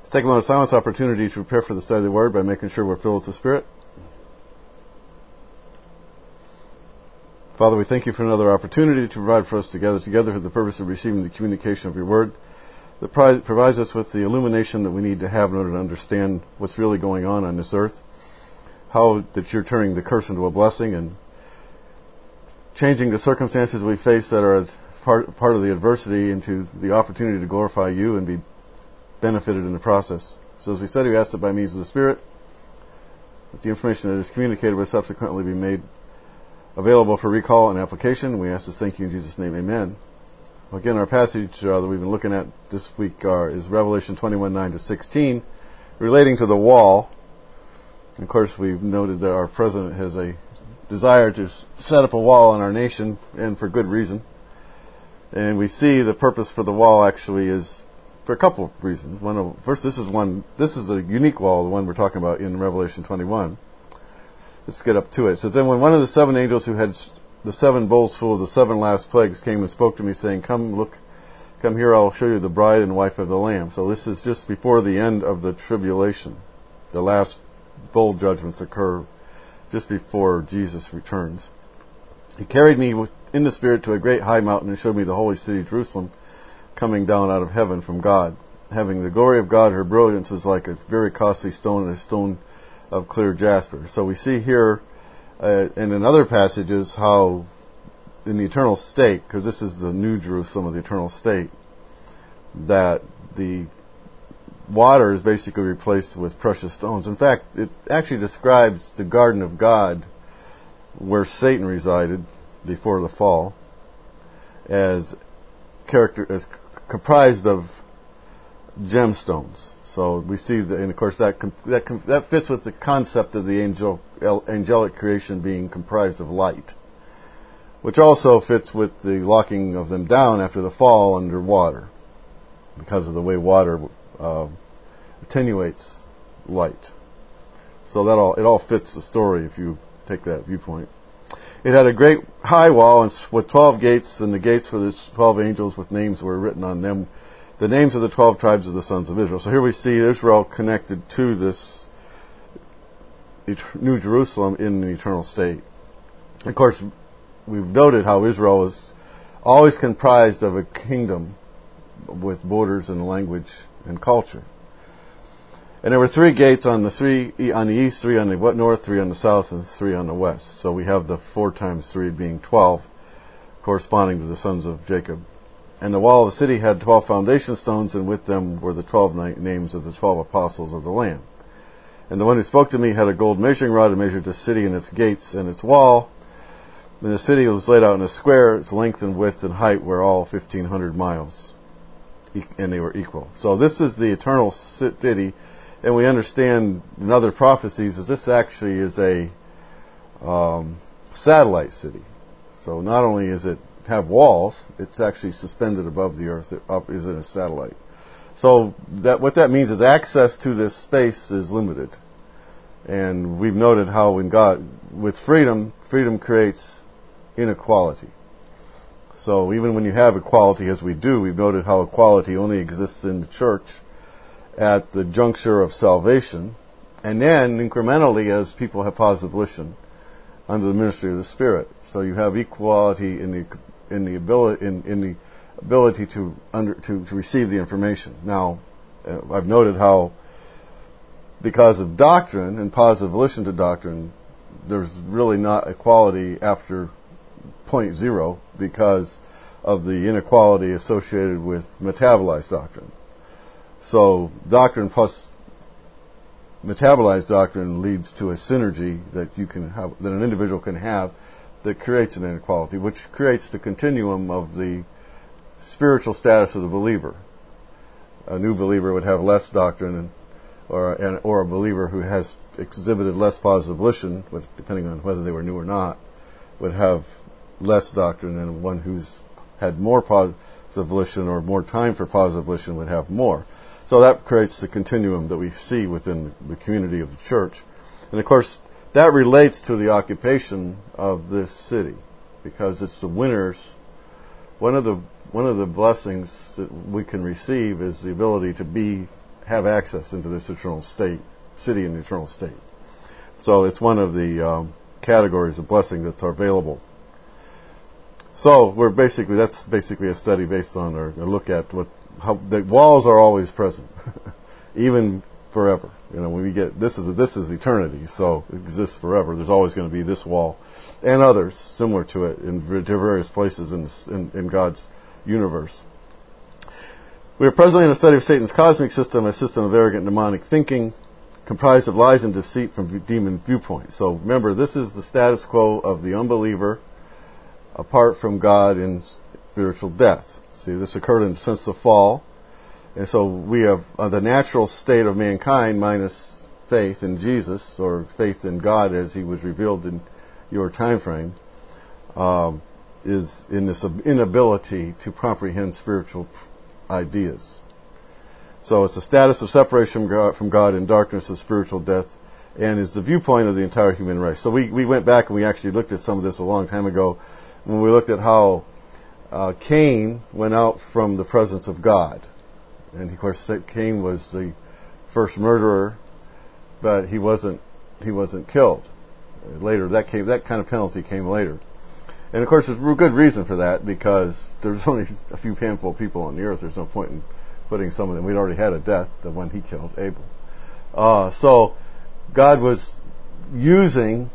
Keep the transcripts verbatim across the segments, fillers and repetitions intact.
Let's take a moment of silence opportunity to prepare for the study of the Word by making sure we're filled with the Spirit. Father, we thank you for another opportunity to provide for us together, together for the purpose of receiving the communication of your Word that provides us with the illumination that we need to have in order to understand what's really going on on this earth, how that you're turning the curse into a blessing and changing the circumstances we face that are part, part of the adversity into the opportunity to glorify you and be benefited in the process. So as we study, we ask that by means of the Spirit, that the information that is communicated will subsequently be made available for recall and application. We ask this thank you in Jesus' name, amen. Again, our passage uh, that we've been looking at this week uh, is Revelation twenty-one, nine to sixteen, relating to the wall. And of course, we've noted that our president has a desire to set up a wall in our nation, and for good reason. And we see the purpose for the wall actually is for a couple of reasons. One of, first, this is one. This is a unique wall, the one we're talking about in Revelation twenty-one. Let's get up to it. It says, then when one of the seven angels who had the seven bowls full of the seven last plagues came and spoke to me, saying, Come, look, come here, I'll show you the bride and wife of the Lamb. So this is just before the end of the tribulation. The last bowl judgments occur just before Jesus returns. He carried me in the Spirit to a great high mountain and showed me the holy city, Jerusalem, coming down out of heaven from God, having the glory of God. Her brilliance is like a very costly stone, and a stone of clear jasper. So we see here uh, and in other passages how in the eternal state, because this is the new Jerusalem of the eternal state, that the water is basically replaced with precious stones. In fact, it actually describes the garden of God where Satan resided before the fall as character as c- comprised of gemstones. So we see that, and of course that com- that com- that fits with the concept of the angel angelic creation being comprised of light, which also fits with the locking of them down after the fall under water, because of the way water uh, attenuates light. So that all it all fits the story if you take that viewpoint. It had a great high wall and with twelve gates, and the gates were the twelve angels with names were written on them, the names of the twelve tribes of the sons of Israel. So here we see Israel connected to this New Jerusalem in the eternal state. Of course, we've noted how Israel is always comprised of a kingdom with borders and language and culture. And there were three gates on the three on the east, three on the north, three on the south, and three on the west. So we have the four times three being twelve, corresponding to the sons of Jacob. And the wall of the city had twelve foundation stones, and with them were the twelve names of the twelve apostles of the Lamb. And the one who spoke to me had a gold measuring rod and measured the city and its gates and its wall. And the city was laid out in a square. Its length and width and height were all fifteen hundred miles, and they were equal. So this is the eternal city. And we understand in other prophecies that this actually is a um, satellite city. So not only is it have walls, it's actually suspended above the earth. It up is in a satellite. So that what that means is access to this space is limited. And we've noted how when God, with freedom, freedom creates inequality. So even when you have equality, as we do, we've noted how equality only exists in the church at the juncture of salvation, and then incrementally as people have positive volition under the ministry of the Spirit. So you have equality in the in the ability in, in the ability to under to, to receive the information. Now, uh, I've noted how because of doctrine and positive volition to doctrine, there's really not equality after point zero because of the inequality associated with metabolized doctrine. So doctrine plus metabolized doctrine leads to a synergy that you can have, that an individual can have, that creates an inequality, which creates the continuum of the spiritual status of the believer. A new believer would have less doctrine, and, or an, or a believer who has exhibited less positive volition, depending on whether they were new or not, would have less doctrine, and one who's had more positive volition or more time for positive volition would have more. So that creates the continuum that we see within the community of the church. And of course, that relates to the occupation of this city, because it's the winners. One of the one of the blessings that we can receive is the ability to be have access into this eternal state, city in the eternal state. So it's one of the um, categories of blessing that's available. So we're basically, that's basically a study based on, or a look at what, how the walls are always present, even forever. You know, when we get, this is, this is eternity, so it exists forever. There's always going to be this wall and others similar to it in various places in, this, in, in God's universe. We are presently in a study of Satan's cosmic system, a system of arrogant demonic thinking, comprised of lies and deceit from demon viewpoint. So remember, this is the status quo of the unbeliever apart from God in spiritual death. See, this occurred in, since the fall. And so we have uh, the natural state of mankind minus faith in Jesus, or faith in God as He was revealed in your time frame, um, is in this inability to comprehend spiritual ideas. So it's a status of separation from God, from God in darkness of spiritual death, and is the viewpoint of the entire human race. So we, we went back and we actually looked at some of this a long time ago when we looked at how uh, Cain went out from the presence of God. And of course Cain was the first murderer, but he wasn't he wasn't killed. Later that came that kind of penalty came later. And of course there's a good reason for that, because there's only a few handful of people on the earth. There's no point in putting some of them. We'd already had a death, the one he killed, Abel. Uh, so God was using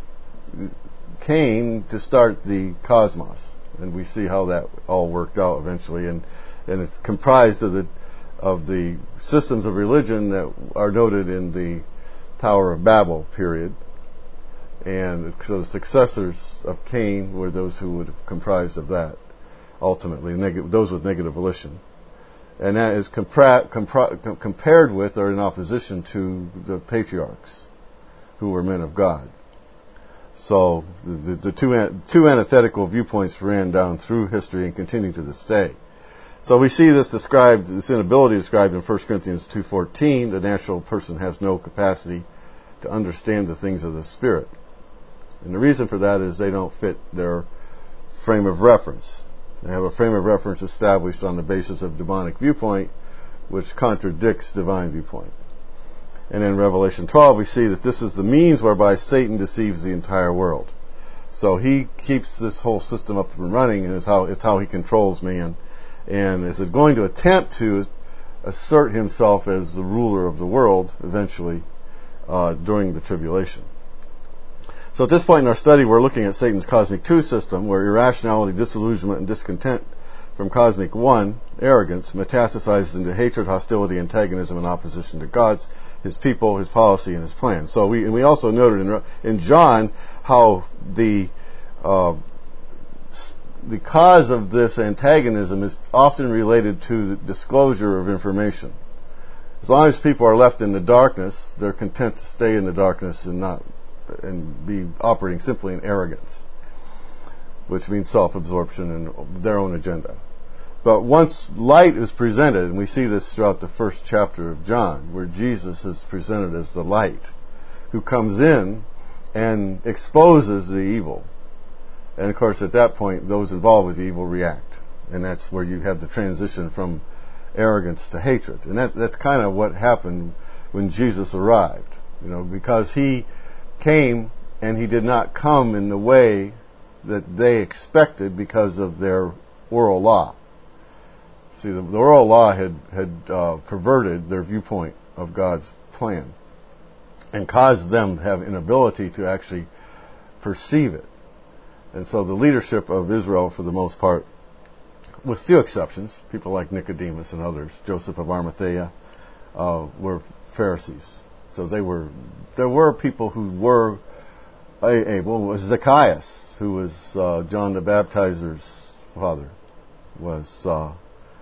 Cain to start the cosmos, and we see how that all worked out eventually. And and it's comprised of the of the systems of religion that are noted in the Tower of Babel period. And so the successors of Cain were those who would have comprised of that, ultimately, neg- those with negative volition. And that is compra- compra- compared with, or in opposition to, the patriarchs, who were men of God. So the, the, the two, an- two antithetical viewpoints ran down through history and continue to this day. So we see this described, this inability described in First Corinthians two fourteen. The natural person has no capacity to understand the things of the Spirit. And the reason for that is they don't fit their frame of reference. They have a frame of reference established on the basis of demonic viewpoint, which contradicts divine viewpoint. And in Revelation twelve, we see that this is the means whereby Satan deceives the entire world. So he keeps this whole system up and running, and it's how, it's how he controls man. And is it going to attempt to assert himself as the ruler of the world eventually uh, during the tribulation. So at this point in our study, we're looking at Satan's cosmic two system, where irrationality, disillusionment, and discontent from cosmic one, arrogance, metastasizes into hatred, hostility, antagonism, and opposition to God's, His people, His policy, and His plan. So we and we also noted in in John how the uh, the cause of this antagonism is often related to the disclosure of information. As long as people are left in the darkness, they're content to stay in the darkness and not and be operating simply in arrogance, which means self-absorption and their own agenda. But once light is presented, and we see this throughout the first chapter of John, where Jesus is presented as the light, who comes in and exposes the evil. And of course, at that point, those involved with the evil react. And that's where you have the transition from arrogance to hatred. And that, that's kind of what happened when Jesus arrived. You know, because He came, and He did not come in the way that they expected because of their oral law. See, the, the oral law had, had uh, perverted their viewpoint of God's plan and caused them to have inability to actually perceive it. And so the leadership of Israel, for the most part, with few exceptions, people like Nicodemus and others, Joseph of Arimathea, uh, were Pharisees. So they were, there were people who were able. Was Zacchaeus, who was uh, John the Baptizer's father, was uh,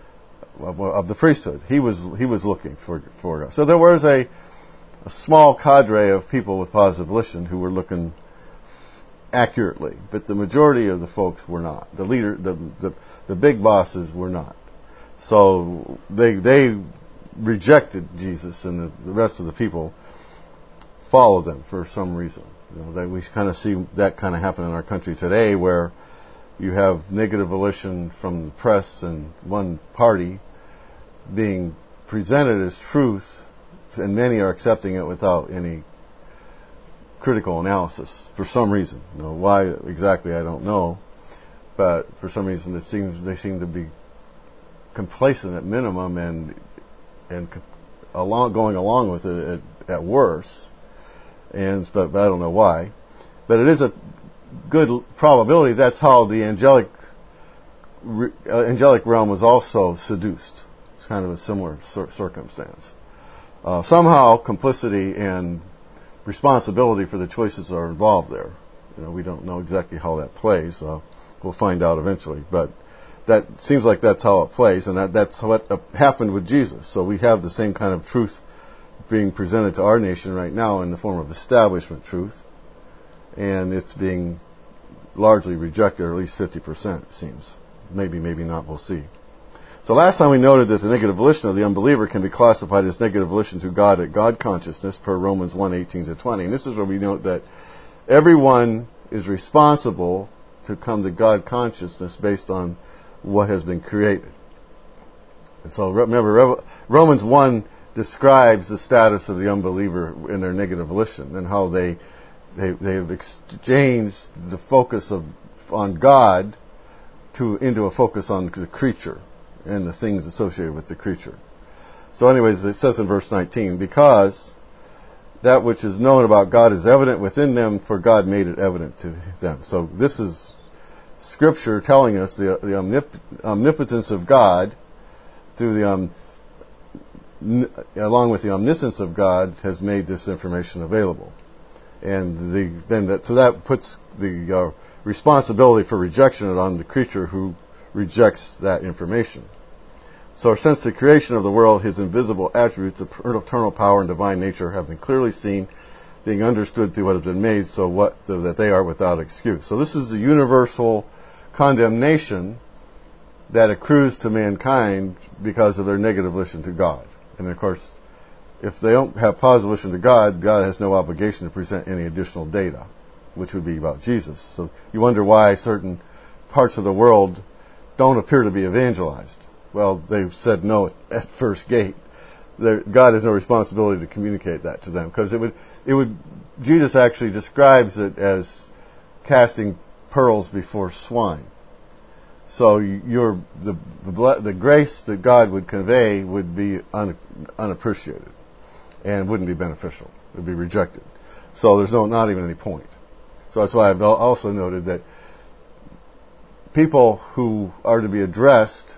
of the priesthood. He was he was looking for for God. So there was a, a small cadre of people with positive volition who were looking accurately, but the majority of the folks were not. The leader, the the, the big bosses were not. So they they rejected Jesus, and the, the rest of the people followed them for some reason. You know, that we kind of see that kind of happen in our country today, where you have negative volition from the press and one party being presented as truth and many are accepting it without any critical analysis for some reason. You know, why exactly I don't know, but for some reason it seems they seem to be complacent at minimum and and along going along with it at, at worst. And but, but I don't know why. But it is a good probability that's how the angelic uh, angelic realm was also seduced. It's kind of a similar cir- circumstance. Uh, somehow complicity and responsibility for the choices are involved there. You know, we don't know exactly how that plays. Uh, we'll find out eventually. But that seems like that's how it plays, and that, that's what uh, happened with Jesus. So we have the same kind of truth being presented to our nation right now in the form of establishment truth, and it's being largely rejected, or at least fifty percent, it seems. Maybe, maybe not, we'll see. So last time we noted that the negative volition of the unbeliever can be classified as negative volition to God at God consciousness per Romans one eighteen to twenty. And this is where we note that everyone is responsible to come to God consciousness based on what has been created. And so remember, Romans one describes the status of the unbeliever in their negative volition and how they they they have exchanged the focus of on God to into a focus on the creature and the things associated with the creature. So anyways, it says in verse nineteen, because that which is known about God is evident within them, for God made it evident to them. So this is Scripture telling us the, the omnip- omnipotence of God through the um, n- along with the omniscience of God has made this information available. And the, then that, so that puts the uh, responsibility for rejection on the creature who rejects that information. So since the creation of the world, his invisible attributes of eternal power and divine nature have been clearly seen, being understood through what has been made, so what so that they are without excuse. So this is the universal condemnation that accrues to mankind because of their negative volition to God. And of course, if they don't have positive volition to God, God has no obligation to present any additional data, which would be about Jesus. So you wonder why certain parts of the world don't appear to be evangelized. Well, they've said no at first gate. They're, God has no responsibility to communicate that to them, because it would, it would. Jesus actually describes it as casting pearls before swine. So your the the, the grace that God would convey would be un, unappreciated and wouldn't be beneficial. It would be rejected. So there's no not even any point. So that's why I've also noted that people who are to be addressed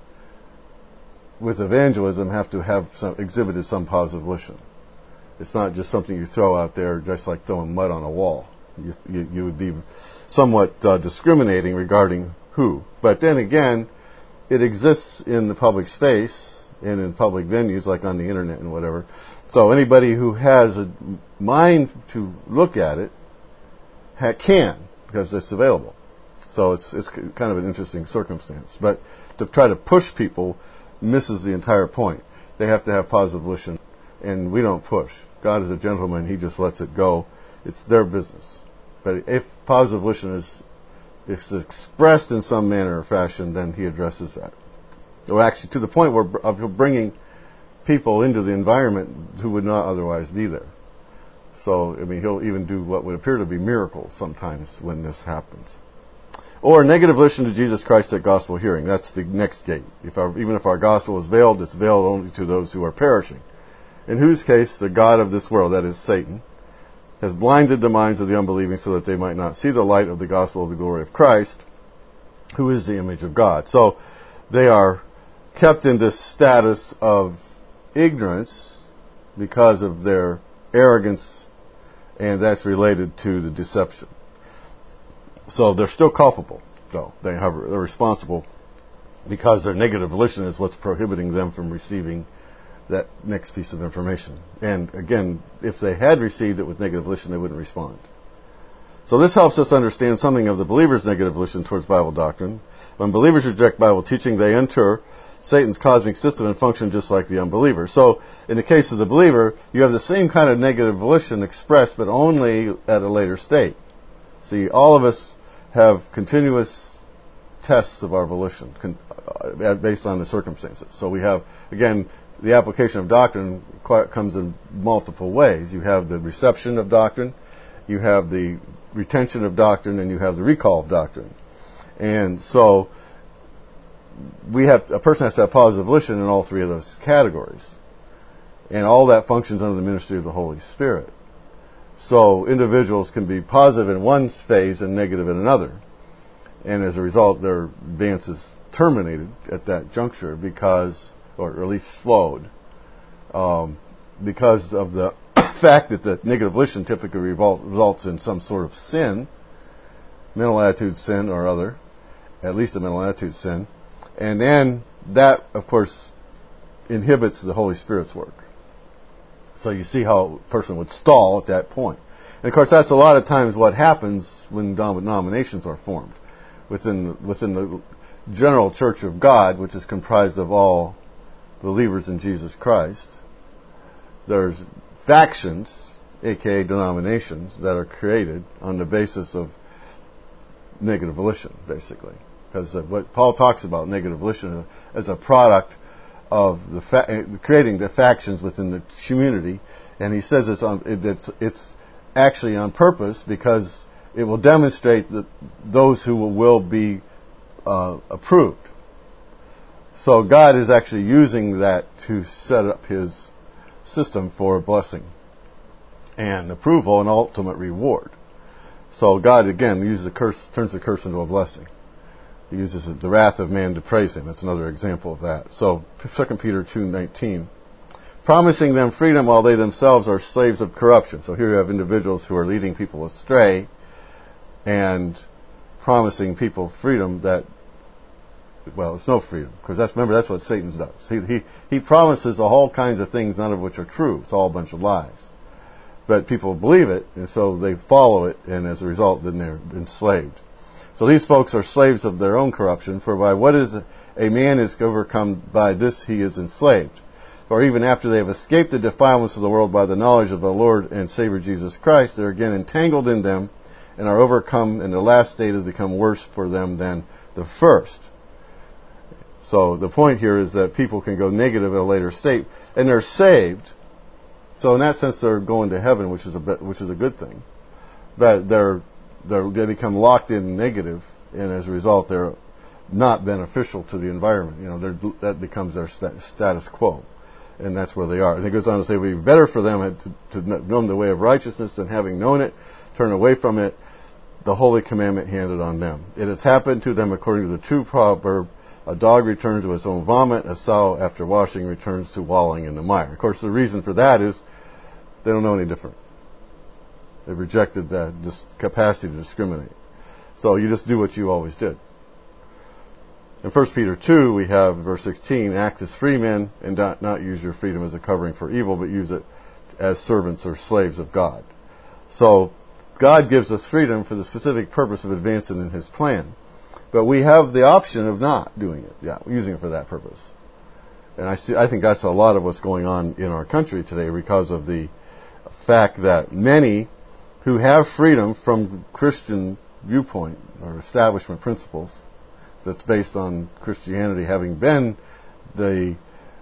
with evangelism have to have some, exhibited some positive volition. It's not just something you throw out there just like throwing mud on a wall. You, you, you would be somewhat uh, discriminating regarding who. But then again, it exists in the public space and in public venues like on the internet and whatever. So anybody who has a mind to look at it ha- can, because it's available. So it's it's kind of an interesting circumstance. But to try to push people misses the entire point. They have to have positive volition, and we don't push. God is a gentleman. He just lets it go. It's their business. But if positive volition is, is expressed in some manner or fashion, then he addresses that. Or actually to the point where of bringing people into the environment who would not otherwise be there. So, I mean, he'll even do what would appear to be miracles sometimes when this happens. Or negative volition to Jesus Christ at gospel hearing. That's the next gate. If our, even if our gospel is veiled, it's veiled only to those who are perishing. In whose case, the god of this world, that is Satan, has blinded the minds of the unbelieving so that they might not see the light of the gospel of the glory of Christ, who is the image of God. So they are kept in this status of ignorance because of their arrogance, and that's related to the deception. So they're still culpable, though. They have, they're responsible because their negative volition is what's prohibiting them from receiving that next piece of information. And again, if they had received it with negative volition, they wouldn't respond. So this helps us understand something of the believer's negative volition towards Bible doctrine. When believers reject Bible teaching, they enter Satan's cosmic system and function just like the unbeliever. So in the case of the believer, you have the same kind of negative volition expressed, but only at a later state. See, all of us have continuous tests of our volition con- uh, based on the circumstances. So we have, again, the application of doctrine comes in multiple ways. You have the reception of doctrine, you have the retention of doctrine, and you have the recall of doctrine. And so we have a person has to have positive volition in all three of those categories. And all that functions under the ministry of the Holy Spirit. So individuals can be positive in one phase and negative in another. And as a result, their advance is terminated at that juncture because, or at least slowed, um, because of the fact that the negative volition typically revol- results in some sort of sin, mental attitude sin or other, at least a mental attitude sin. And then that, of course, inhibits the Holy Spirit's work. So you see how a person would stall at that point. And of course, that's a lot of times what happens when denominations are formed. Within the, within the general Church of God, which is comprised of all believers in Jesus Christ, there's factions, aka denominations, that are created on the basis of negative volition, basically. Because what Paul talks about, negative volition, as a product of the fa- creating the factions within the community, and he says it's on it, it's it's actually on purpose because it will demonstrate that those who will, will be uh, approved. So God is actually using that to set up His system for blessing and approval and ultimate reward. So God again uses the curse, turns the curse into a blessing. He uses the wrath of man to praise Him. That's another example of that. So, Second Peter two nineteen, promising them freedom while they themselves are slaves of corruption. So here you have individuals who are leading people astray and promising people freedom that, well, it's no freedom. Because that's, remember, that's what Satan does. He, he, he promises all kinds of things, none of which are true. It's all a bunch of lies. But people believe it, and so they follow it, and as a result, then they're enslaved. So these folks are slaves of their own corruption, for by what is a man is overcome, by this he is enslaved. For even after they have escaped the defilements of the world by the knowledge of the Lord and Savior Jesus Christ, they are again entangled in them and are overcome, and the last state has become worse for them than the first. So the point here is that people can go negative at a later state, and they're saved. So in that sense, they're going to heaven, which is a which is a good thing. But they're They're, they become locked in negative, and as a result, they're not beneficial to the environment. You know, that becomes their st- status quo, and that's where they are. And it goes on to say, it would be better for them to, to know the way of righteousness than having known it, turn away from it, the holy commandment handed on them. It has happened to them according to the true proverb, a dog returns to its own vomit, a sow after washing returns to wallowing in the mire. Of course, the reason for that is they don't know any different. They've rejected that dis- capacity to discriminate. So you just do what you always did. In First Peter two, we have verse sixteen, act as free men and not, not use your freedom as a covering for evil, but use it as servants or slaves of God. So God gives us freedom for the specific purpose of advancing in His plan. But we have the option of not doing it, yeah, using it for that purpose. And I see, I think that's a lot of what's going on in our country today because of the fact that many who have freedom from Christian viewpoint or establishment principles that's based on Christianity having been the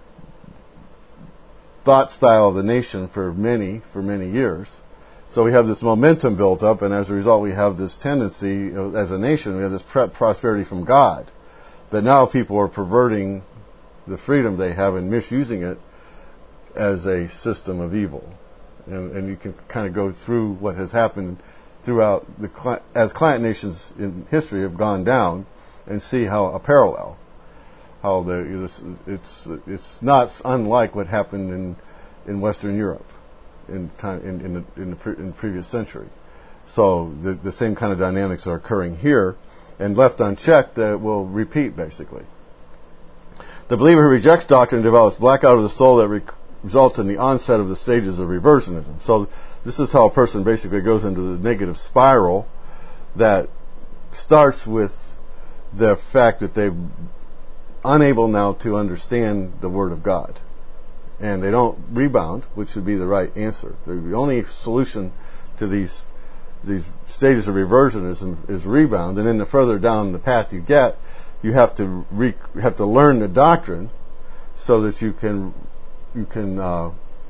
thought style of the nation for many, for many years. So we have this momentum built up, and as a result we have this tendency, you know, as a nation, we have this prosperity from God. But now people are perverting the freedom they have and misusing it as a system of evil. And, and you can kind of go through what has happened throughout the as client nations in history have gone down, and see how a parallel, how the it's it's not unlike what happened in in Western Europe in time in in the, in the, pre, in the previous century. So the the same kind of dynamics are occurring here, and left unchecked, that uh, will repeat basically. The believer who rejects doctrine develops blackout of the soul that rec- results in the onset of the stages of reversionism. So this is how a person basically goes into the negative spiral that starts with the fact that they're unable now to understand the Word of God. And they don't rebound, which would be the right answer. The only solution to these these stages of reversionism is rebound, and then the further down the path you get, you have to re- have to learn the doctrine so that you can you can uh,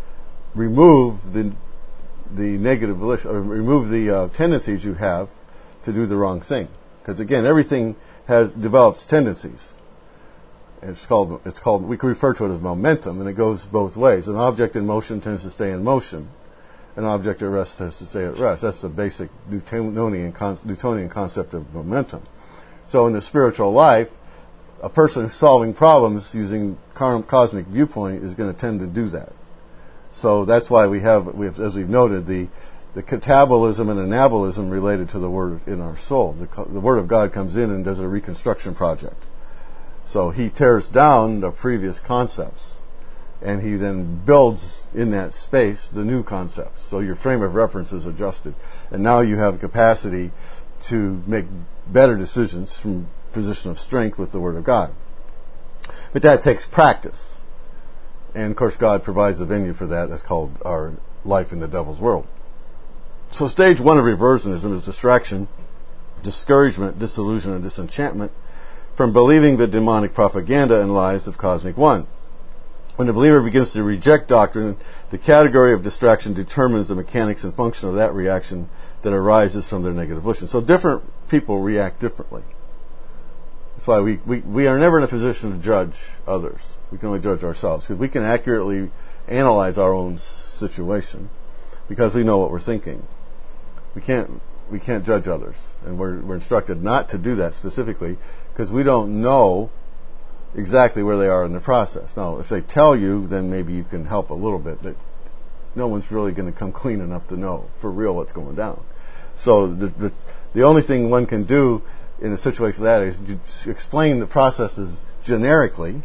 remove the the negative volition, or remove the uh, tendencies you have to do the wrong thing. Because again, everything has develops tendencies. It's called it's called we can refer to it as momentum, and it goes both ways. An object in motion tends to stay in motion. An object at rest tends to stay at rest. That's the basic Newtonian, con- Newtonian concept of momentum. So in the spiritual life, a person solving problems using cosmic viewpoint is going to tend to do that. So that's why we have, we have as we've noted, the the catabolism and anabolism related to the Word in our soul. The, the Word of God comes in and does a reconstruction project. So he tears down the previous concepts, and he then builds in that space the new concepts. So your frame of reference is adjusted, and now you have capacity to make better decisions from a position of strength with the Word of God. But that takes practice. And of course God provides a venue for that. That's called our life in the devil's world. So stage one of reversionism is distraction, discouragement, disillusion, and disenchantment from believing the demonic propaganda and lies of Cosmic One. When the believer begins to reject doctrine, the category of distraction determines the mechanics and function of that reaction that arises from their negative volition. So different people react differently. That's why we, we, we are never in a position to judge others. We can only judge ourselves, because we can accurately analyze our own situation because we know what we're thinking. We can't we can't judge others, and we're we're instructed not to do that specifically because we don't know exactly where they are in the process. Now, if they tell you, then maybe you can help a little bit, but no one's really going to come clean enough to know for real what's going down. So the the, the only thing one can do in a situation like that is explain the processes generically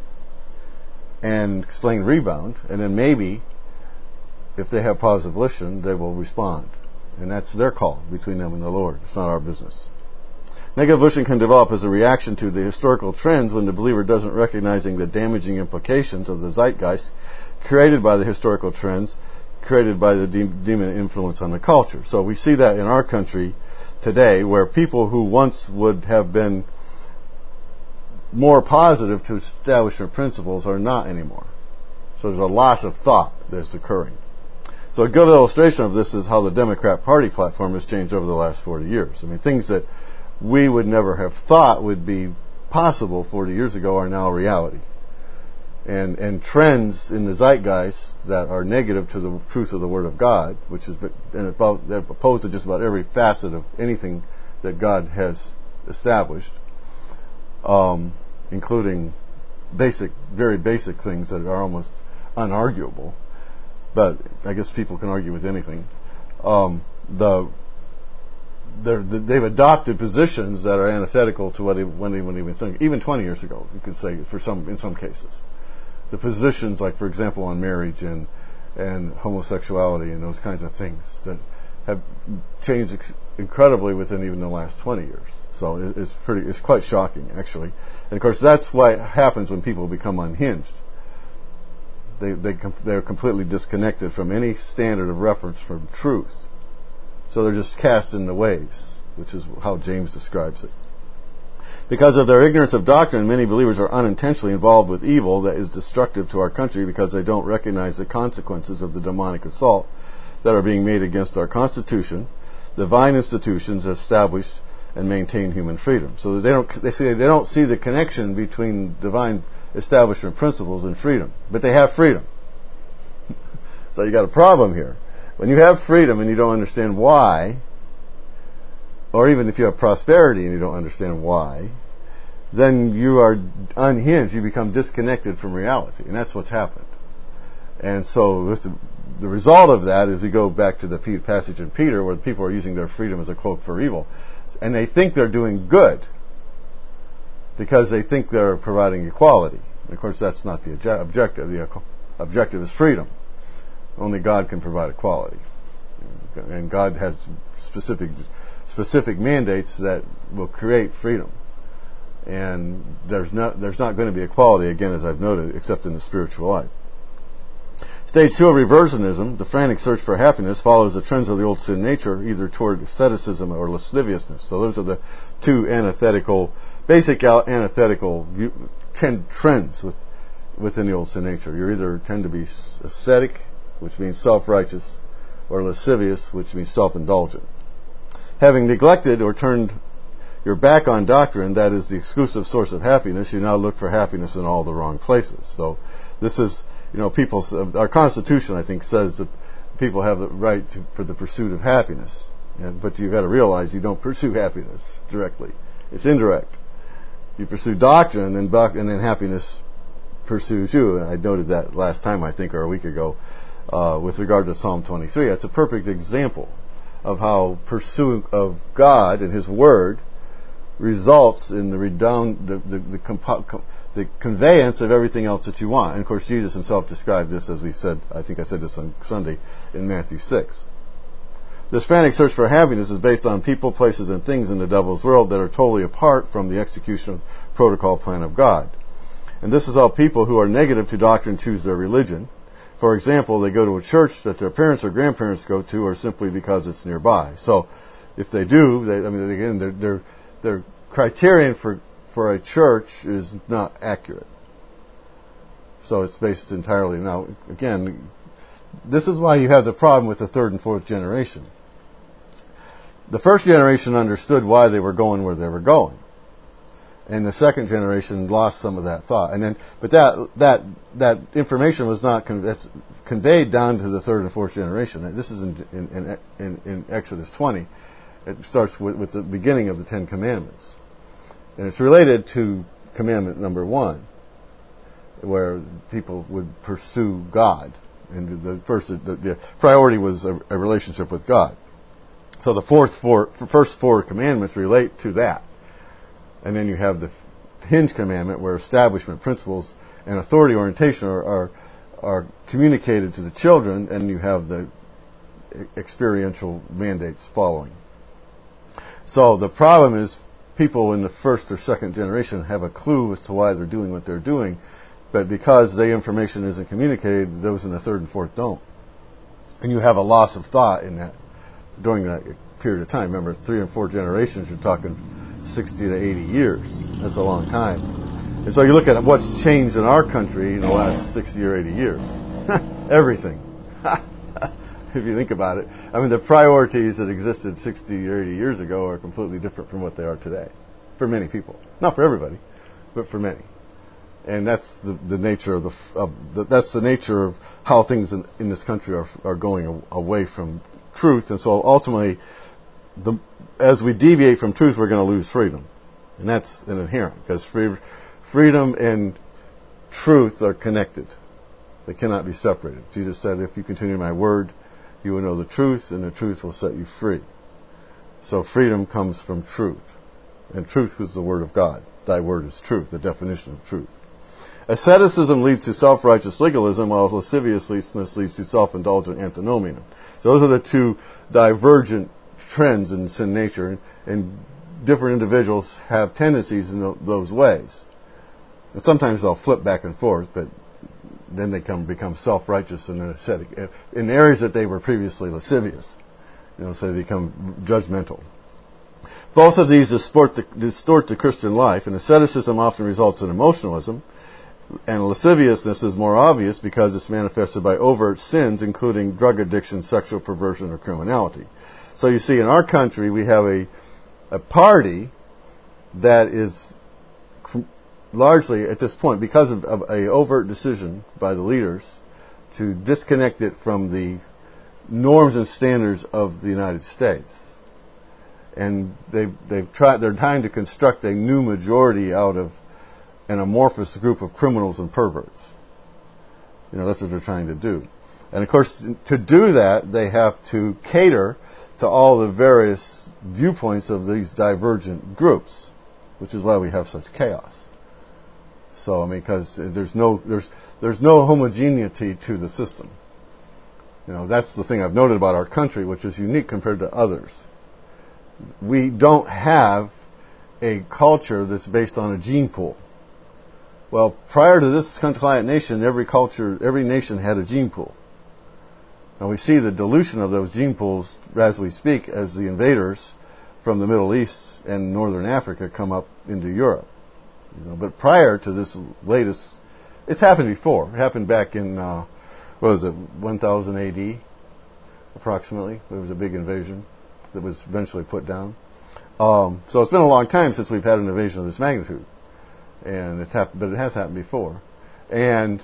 and explain rebound, and then maybe if they have positive volition, they will respond. And that's their call between them and the Lord. It's not our business. Negative volition can develop as a reaction to the historical trends when the believer doesn't recognizing the damaging implications of the zeitgeist created by the historical trends, created by the de- demon influence on the culture. So we see that in our country today, where people who once would have been more positive to establishment principles are not anymore. So there's a loss of thought that's occurring. So a good illustration of this is how the Democrat Party platform has changed over the last forty years. I mean, things that we would never have thought would be possible forty years ago are now reality. And and trends in the zeitgeist that are negative to the truth of the Word of God, which is and about, they're opposed to just about every facet of anything that God has established, um, including basic, very basic things that are almost unarguable. But I guess people can argue with anything. Um, the, the they've adopted positions that are antithetical to what they, when they wouldn't even think. Even twenty years ago, you could say, for some in some cases, the positions, like for example, on marriage and and homosexuality and those kinds of things that have changed ex- incredibly within even the last twenty years. So it, it's pretty, it's quite shocking actually. And of course, that's what happens when people become unhinged. They, they, they're completely disconnected from any standard of reference from truth. So they're just cast in the waves, which is how James describes it. Because of their ignorance of doctrine, many believers are unintentionally involved with evil that is destructive to our country because they don't recognize the consequences of the demonic assault that are being made against our Constitution, divine institutions established and maintain human freedom. So they don't, they say they don't see the connection between divine establishment principles and freedom, but they have freedom. So you got a problem here. When you have freedom and you don't understand why, or even if you have prosperity and you don't understand why, then you are unhinged. You become disconnected from reality, and that's what's happened. And so with the, the result of that is we go back to the passage in Peter where people are using their freedom as a cloak for evil, and they think they're doing good because they think they're providing equality. And of course, that's not the objective. The objective is freedom. Only God can provide equality. And God has specific specific mandates that will create freedom. And there's not there's not going to be equality, again, as I've noted, except in the spiritual life. Stage two of reversionism, the frantic search for happiness, follows the trends of the old sin nature, either toward asceticism or lasciviousness. So those are the two antithetical, basic antithetical view, trends with, within the old sin nature. You either tend to be ascetic which means self-righteous, or lascivious, which means self-indulgent. Having neglected or turned your back on doctrine, that is the exclusive source of happiness, you now look for happiness in all the wrong places. So this is, you know, people's, our Constitution, I think, says that people have the right to, for the pursuit of happiness. And, but you've got to realize you don't pursue happiness directly. It's indirect. You pursue doctrine, and, doc, and then happiness pursues you. And I noted that last time, I think, or a week ago, uh, with regard to Psalm twenty-three. That's a perfect example of how pursuit of God and His Word results in the redound, the, the, the, compo- com- the conveyance of everything else that you want. And of course, Jesus Himself described this, as we said, I think I said this on Sunday, in Matthew six. This frantic search for happiness is based on people, places, and things in the devil's world that are totally apart from the execution of the protocol plan of God. And this is how people who are negative to doctrine choose their religion. For example, they go to a church that their parents or grandparents go to, or simply because it's nearby. So, if they do, they, I mean, again, their their their criterion for for a church is not accurate. So it's based entirely. Now, again, this is why you have the problem with the third and fourth generation. The first generation understood why they were going where they were going, and the second generation lost some of that thought. And then, but that that that information was not con- conveyed down to the third and fourth generation. This is in in, in, in Exodus twenty. It starts with, with the beginning of the Ten Commandments, and it's related to commandment number one, where people would pursue God. And the first, the, the priority was a, a relationship with God. So the fourth four, first four commandments relate to that. And then you have the hinge commandment, where establishment principles and authority orientation are, are, are communicated to the children, and you have the experiential mandates following. So the problem is, people in the first or second generation have a clue as to why they're doing what they're doing, but because the information isn't communicated, those in the third and fourth don't. And you have a loss of thought in that during that period of time. Remember, three and four generations, you're talking sixty to eighty years. That's a long time. And so you look at what's changed in our country in the last sixty or eighty years. Everything. If you think about it. I mean, the priorities that existed sixty or eighty years ago are completely different from what they are today. For many people. Not for everybody, but for many. And that's the, the nature of the, of the that's the nature of how things in, in this country are are going away from truth. And so ultimately, the, as we deviate from truth, we're going to lose freedom, and that's an inherent, because free, freedom and truth are connected; they cannot be separated. Jesus said, "If you continue my word, you will know the truth, and the truth will set you free." So freedom comes from truth, and truth is the word of God. Thy word is truth, the definition of truth. Asceticism leads to self-righteous legalism, while lasciviousness leads to self-indulgent antinomian. Those are the two divergent trends in sin nature, and different individuals have tendencies in those ways. And sometimes they'll flip back and forth, but then they come become self-righteous and ascetic in areas that they were previously lascivious. You know, so they become judgmental. Both of these distort the, distort the Christian life, and asceticism often results in emotionalism, and lasciviousness is more obvious because it's manifested by overt sins, including drug addiction, sexual perversion, or criminality. So you see, in our country, we have a a party that is largely, at this point, because of, of a overt decision by the leaders to disconnect it from the norms and standards of the United States. And they've, they've tried, they're trying to construct a new majority out of an amorphous group of criminals and perverts. You know, that's what they're trying to do. And of course, to do that, they have to cater to all the various viewpoints of these divergent groups, which is why we have such chaos. So, I mean, because there's no, there's, there's no homogeneity to the system. You know, that's the thing I've noted about our country, which is unique compared to others. We don't have a culture that's based on a gene pool. Well, prior to this compliant nation, every culture, every nation had a gene pool. And we see the dilution of those gene pools as we speak, as the invaders from the Middle East and Northern Africa come up into Europe. You know, but prior to this latest, it's happened before. It happened back in, uh, what was it, one thousand A D, approximately. There was a big invasion that was eventually put down. Um, so it's been a long time since we've had an invasion of this magnitude, and it's happened, but it has happened before. And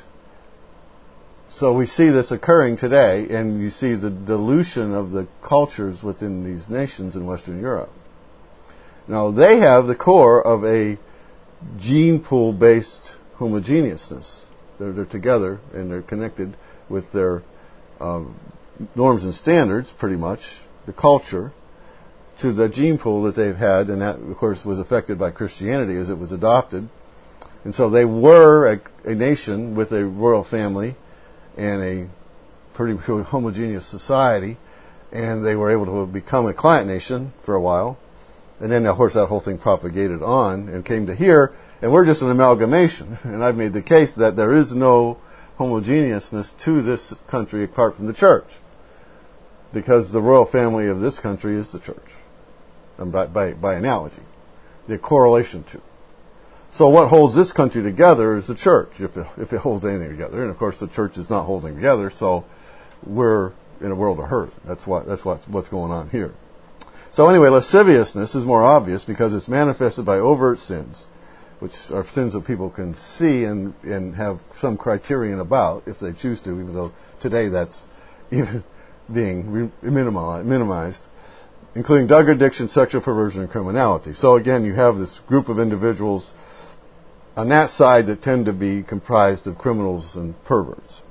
so we see this occurring today, and you see the dilution of the cultures within these nations in Western Europe. Now, they have the core of a gene pool-based homogeneousness. They're, they're together, and they're connected with their um, norms and standards, pretty much, the culture, to the gene pool that they've had, and that, of course, was affected by Christianity as it was adopted. And so they were a, a nation with a royal family and a pretty homogeneous society, and they were able to become a client nation for a while. And then, of course, that whole thing propagated on and came to here, and we're just an amalgamation. And I've made the case that there is no homogeneousness to this country apart from the church, because the royal family of this country is the church, and by, by, by analogy, the correlation to. So what holds this country together is the church, if it, if it holds anything together. And of course, the church is not holding together, so we're in a world of hurt. That's what that's what, what's going on here. So anyway, lasciviousness is more obvious because it's manifested by overt sins, which are sins that people can see and, and have some criterion about if they choose to, even though today that's even being re- minimized, minimized, including drug addiction, sexual perversion, and criminality. So again, you have this group of individuals on that side that tend to be comprised of criminals and perverts.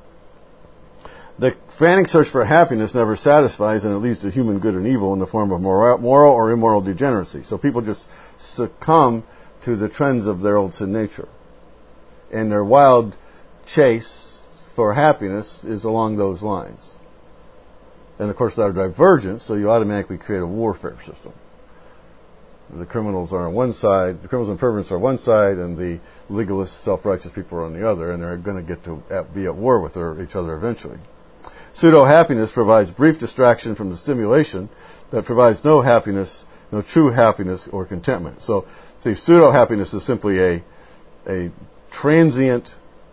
The frantic search for happiness never satisfies, and it leads to human good and evil in the form of moral, moral or immoral degeneracy. So people just succumb to the trends of their old sin nature. And their wild chase for happiness is along those lines. And of course, they're divergent, so you automatically create a warfare system. The criminals are on one side, the criminals and perverts are on one side, and the legalist, self-righteous people are on the other, and they're going to get to be at war with each other eventually. Pseudo-happiness provides brief distraction from the stimulation that provides no happiness, no true happiness or contentment. So, see, pseudo-happiness is simply a a transient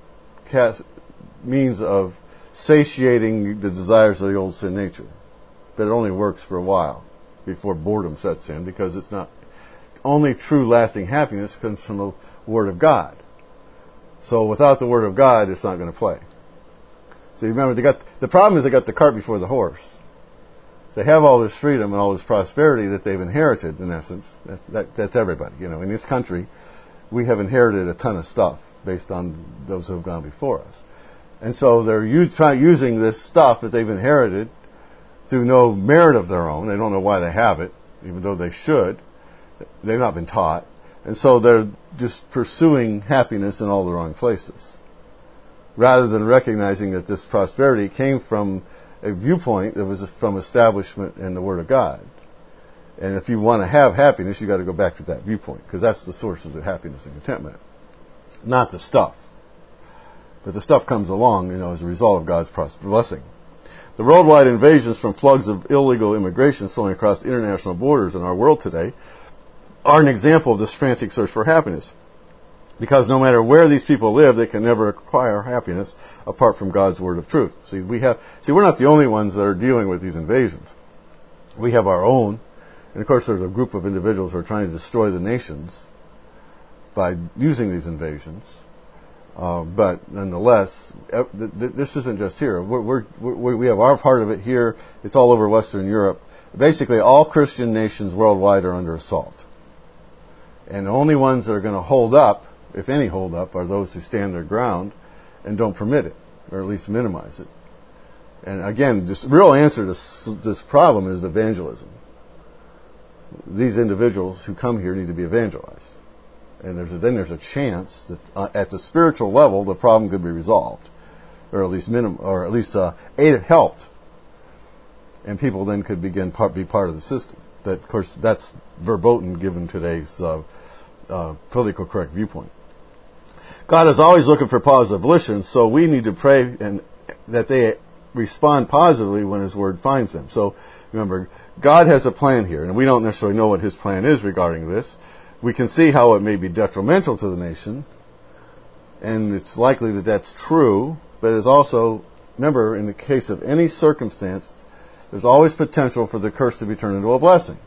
means of satiating the desires of the old sin nature. But it only works for a while before boredom sets in, because it's not only true lasting happiness comes from the Word of God. So without the Word of God, it's not going to play. So you remember, they got the problem is they got the cart before the horse. They have all this freedom and all this prosperity that they've inherited, in essence. That, that, that's everybody. You know, in this country, we have inherited a ton of stuff based on those who have gone before us. And so they're use, try, using this stuff that they've inherited through no merit of their own. They don't know why they have it, even though they should. They've not been taught. And so they're just pursuing happiness in all the wrong places, rather than recognizing that this prosperity came from a viewpoint that was from establishment in the Word of God. And if you want to have happiness, you've got to go back to that viewpoint, because that's the source of the happiness and contentment, not the stuff. But the stuff comes along, you know, as a result of God's blessing. The worldwide invasions from floods of illegal immigration flowing across international borders in our world today are an example of this frantic search for happiness. Because no matter where these people live, they can never acquire happiness apart from God's word of truth. See, we have, see, we're not the only ones that are dealing with these invasions. We have our own, and of course there's a group of individuals who are trying to destroy the nations by using these invasions. Uh, but nonetheless, this isn't just here. We're, we're, we have our part of it here. It's all over Western Europe. Basically, all Christian nations worldwide are under assault. And the only ones that are going to hold up, if any hold up, are those who stand their ground and don't permit it, or at least minimize it. And again, the real answer to this, this problem is evangelism. These individuals who come here need to be evangelized. And there's a, then there's a chance that uh, at the spiritual level, the problem could be resolved, or at least minim, or at least uh, aid helped, and people then could begin part, be part of the system. That, of course, that's verboten given today's uh, uh, politically correct viewpoint. God is always looking for positive volitions, so we need to pray and that they respond positively when His Word finds them. So remember, God has a plan here, and we don't necessarily know what His plan is regarding this. We can see how it may be detrimental to the nation, and it's likely that that's true, but it's also remember, in the case of any circumstance, there's always potential for the curse to be turned into a blessing.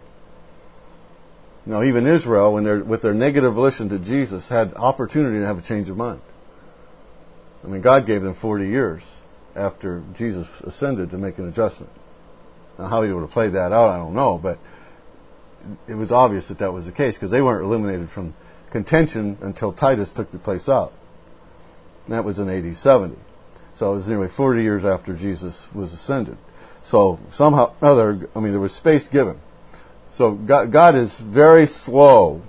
Now, even Israel, when they're, with their negative volition to Jesus, had opportunity to have a change of mind. I mean, God gave them forty years after Jesus ascended to make an adjustment. Now, how he would have played that out, I don't know, but it was obvious that that was the case, because they weren't eliminated from contention until Titus took the place out. And that was in A D seventy. So it was anyway forty years after Jesus was ascended. So somehow or other, I mean, there was space given. So God, God is very slow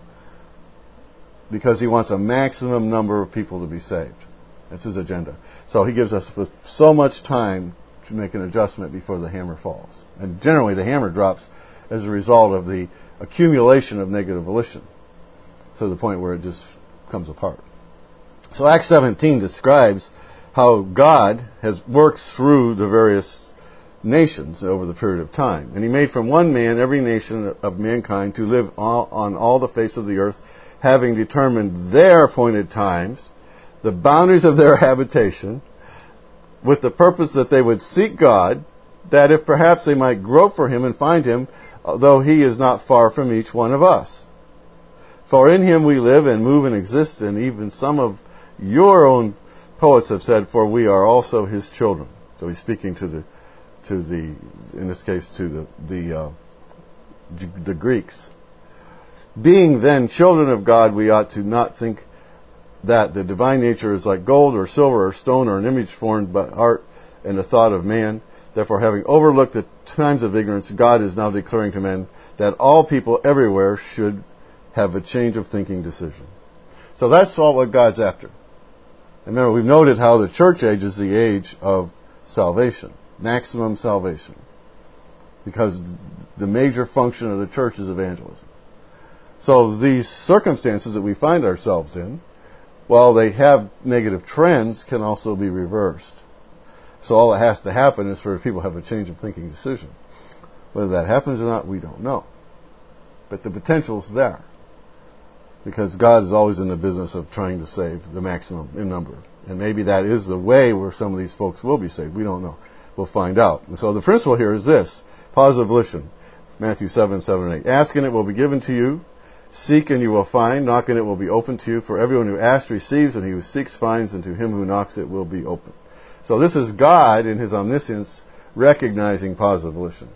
because he wants a maximum number of people to be saved. That's his agenda. So he gives us so much time to make an adjustment before the hammer falls. And generally the hammer drops as a result of the accumulation of negative volition, to the point where it just comes apart. So Acts seventeen describes how God has worked through the various nations over the period of time. And he made from one man every nation of mankind to live all, on all the face of the earth, having determined their appointed times, the boundaries of their habitation, with the purpose that they would seek God, that if perhaps they might grope for him and find him, though he is not far from each one of us. For in him we live and move and exist, and even some of your own poets have said, for we are also his children. So he's speaking to the, to the, in this case, to the the, uh, the Greeks. Being then children of God, we ought to not think that the divine nature is like gold or silver or stone or an image formed by art and the thought of man. Therefore, having overlooked the times of ignorance, God is now declaring to men that all people everywhere should have a change of thinking decision. So that's all what God's after. And remember, we've noted how the church age is the age of salvation, maximum salvation, because the major function of the church is evangelism. So these circumstances that we find ourselves in, while they have negative trends, can also be reversed. So all that has to happen is for people to have a change of thinking decision. Whether that happens or not, we don't know. But the potential is there, because God is always in the business of trying to save the maximum in number. And maybe that is the way where some of these folks will be saved. We don't know. We'll find out. And so the principle here is this: positive volition. Matthew seven, seven and eight. Ask and it will be given to you. Seek and you will find. Knock and it will be opened to you. For everyone who asks receives, and he who seeks finds, and to him who knocks it will be opened. So this is God in his omniscience recognizing positive volition.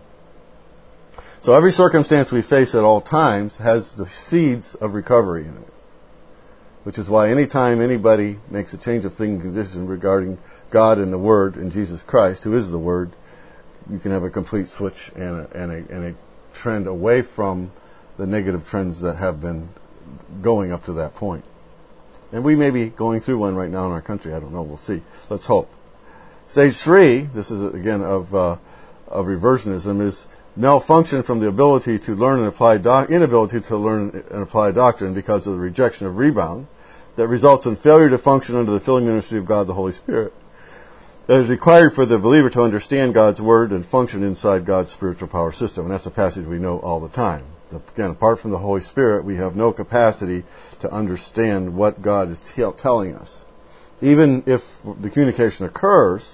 So every circumstance we face at all times has the seeds of recovery in it. Which is why anytime anybody makes a change of thinking condition regarding God and the Word and Jesus Christ, who is the Word, you can have a complete switch and a, and a, and a trend away from the negative trends that have been going up to that point. And we may be going through one right now in our country. I don't know. We'll see. Let's hope. Stage three, this is again of uh, of reversionism, is malfunction from the ability to learn and apply doc- inability to learn and apply doctrine because of the rejection of rebound that results in failure to function under the filling ministry of God the Holy Spirit. That is required for the believer to understand God's Word and function inside God's spiritual power system. And that's a passage we know all the time. Again, apart from the Holy Spirit, we have no capacity to understand what God is t- telling us. Even if the communication occurs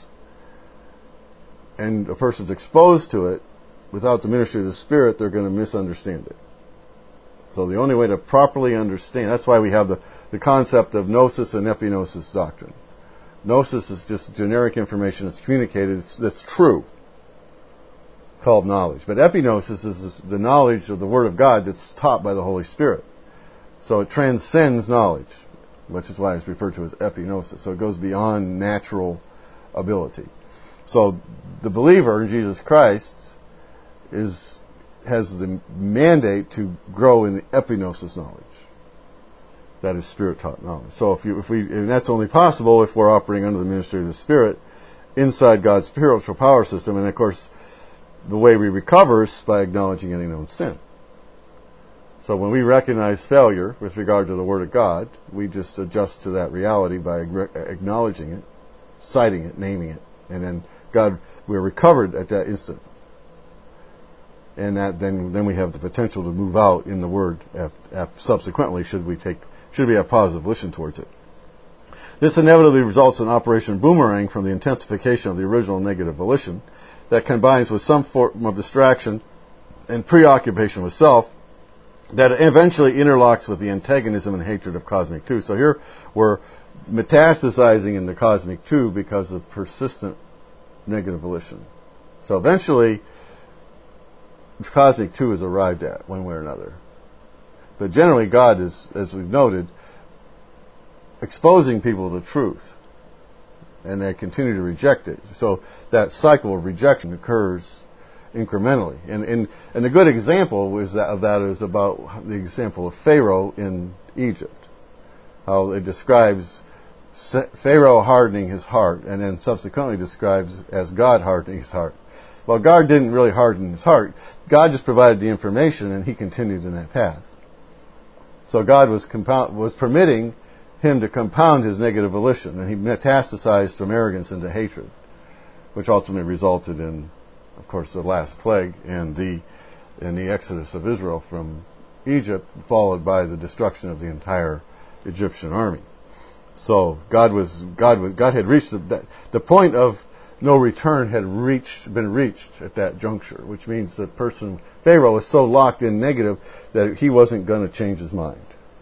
and a person's exposed to it, without the ministry of the Spirit, they're going to misunderstand it. So the only way to properly understand, that's why we have the, the concept of gnosis and epignosis doctrine. Gnosis is just generic information that's communicated, that's true, called knowledge. But epignosis is the knowledge of the Word of God that's taught by the Holy Spirit. So it transcends knowledge, which is why it's referred to as epignosis. So it goes beyond natural ability. So the believer in Jesus Christ is has the mandate to grow in the epignosis knowledge. That is Spirit-taught knowledge. So if you, if we, and that's only possible if we're operating under the ministry of the Spirit inside God's spiritual power system. And of course, the way we recover is by acknowledging any known sin. So when we recognize failure with regard to the Word of God, we just adjust to that reality by acknowledging it, citing it, naming it, and then God, we're recovered at that instant. And that then then we have the potential to move out in the Word subsequently, should we take should we have positive volition towards it. This inevitably results in Operation Boomerang from the intensification of the original negative volition that combines with some form of distraction and preoccupation with self that eventually interlocks with the antagonism and hatred of Cosmic Two. So here we're metastasizing in the Cosmic Two because of persistent negative volition. So eventually, Cosmic Two is arrived at one way or another. But generally, God is, as we've noted, exposing people to the truth, and they continue to reject it. So that cycle of rejection occurs incrementally. And, and, and the good example was that, of that is about the example of Pharaoh in Egypt. How it describes Pharaoh hardening his heart, and then subsequently describes as God hardening his heart. Well, God didn't really harden his heart. God just provided the information, and he continued in that path. So God was compound, was permitting him to compound his negative volition, and he metastasized from arrogance into hatred, which ultimately resulted in, of course, the last plague and the and the exodus of Israel from Egypt, followed by the destruction of the entire Egyptian army. So God was God was God had reached the, the point of no return had reached been reached at that juncture, which means the person Pharaoh was so locked in negative that he wasn't going to change his mind.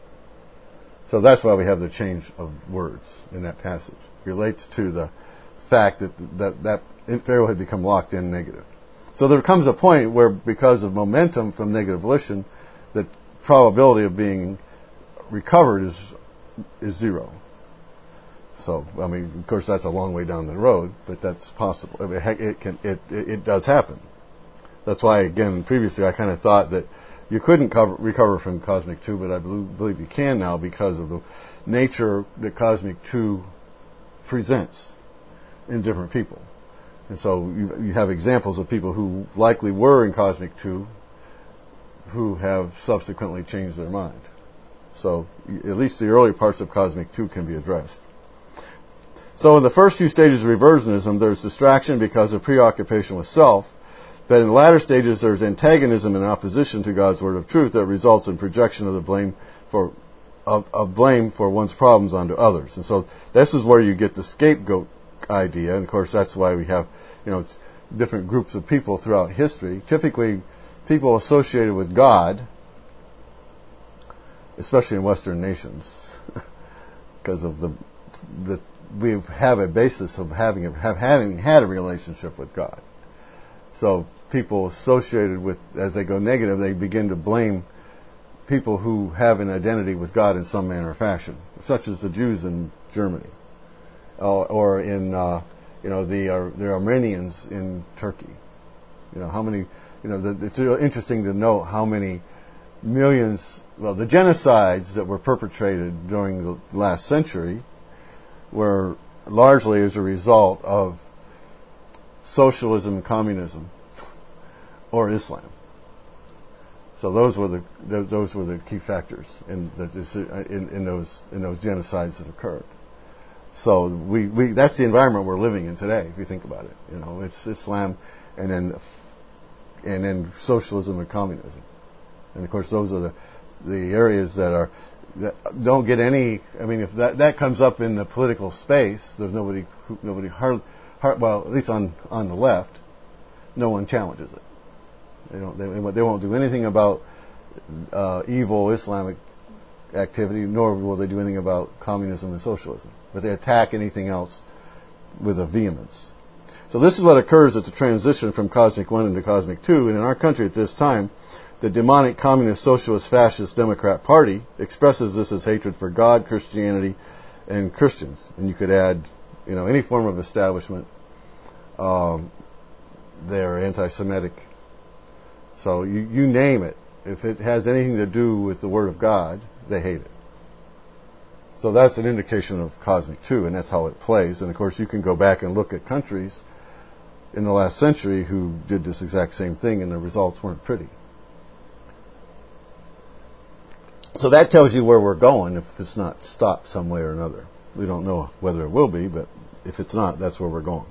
So that's why we have the change of words in that passage. It relates to the fact that that, that Pharaoh had become locked in negative. So there comes a point where, because of momentum from negative volition, the probability of being recovered is is zero. So, I mean, of course, that's a long way down the road, but that's possible. I mean, it can, it, it, it does happen. That's why, again, previously I kind of thought that you couldn't cover, recover from Cosmic Two, but I believe, believe you can now because of the nature that Cosmic Two presents in different people. And so you, you have examples of people who likely were in Cosmic Two who have subsequently changed their mind. So at least the early parts of Cosmic Two can be addressed. So in the first few stages of reversionism, there's distraction because of preoccupation with self. But in the latter stages, there's antagonism and opposition to God's word of truth that results in projection of the blame for of, of blame for one's problems onto others. And so this is where you get the scapegoat idea. And of course, that's why we have, you know, different groups of people throughout history. Typically, people associated with God, especially in Western nations, because of the the we have a basis of having a, have having had a relationship with God. So people associated with, as they go negative, they begin to blame people who have an identity with God in some manner or fashion, such as the Jews in Germany, uh, or in uh, you know the uh, the Armenians in Turkey. You know how many. You know the, it's really interesting to note how many millions. Well, the genocides that were perpetrated during the last century were largely as a result of socialism, communism, or Islam. So those were the those were the key factors in, the, in, in those in those genocides that occurred. So we, we that's the environment we're living in today. If you think about it, you know, it's Islam, and then and then socialism and communism, and of course those are the the areas that are that don't get any. I mean, if that that comes up in the political space, there's nobody nobody hard, hard well at least on on the left, no one challenges it. They don't. They, they won't do anything about uh, evil Islamic activity, nor will they do anything about communism and socialism. But they attack anything else with a vehemence. So this is what occurs at the transition from Cosmic One into Cosmic Two. And in our country at this time, the demonic communist, socialist, fascist Democrat Party expresses this as hatred for God, Christianity, and Christians. And you could add, you know, any form of establishment. Um, they're anti-Semitic. So you, you name it. If it has anything to do with the Word of God, they hate it. So that's an indication of Cosmic Two, and that's how it plays. And of course, you can go back and look at countries in the last century who did this exact same thing, and the results weren't pretty. So that tells you where we're going if it's not stopped some way or another. We don't know whether it will be, but if it's not, that's where we're going.